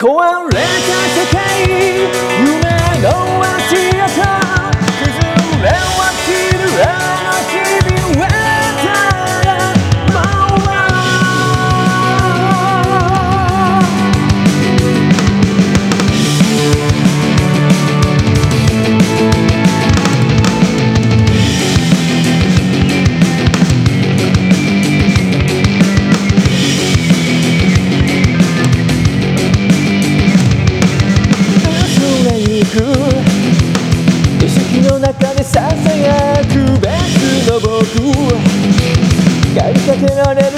壊れた世界、夢の足跡、崩れ落ちるあの日々はただ意識の中でささやく別の僕、駆り立てられる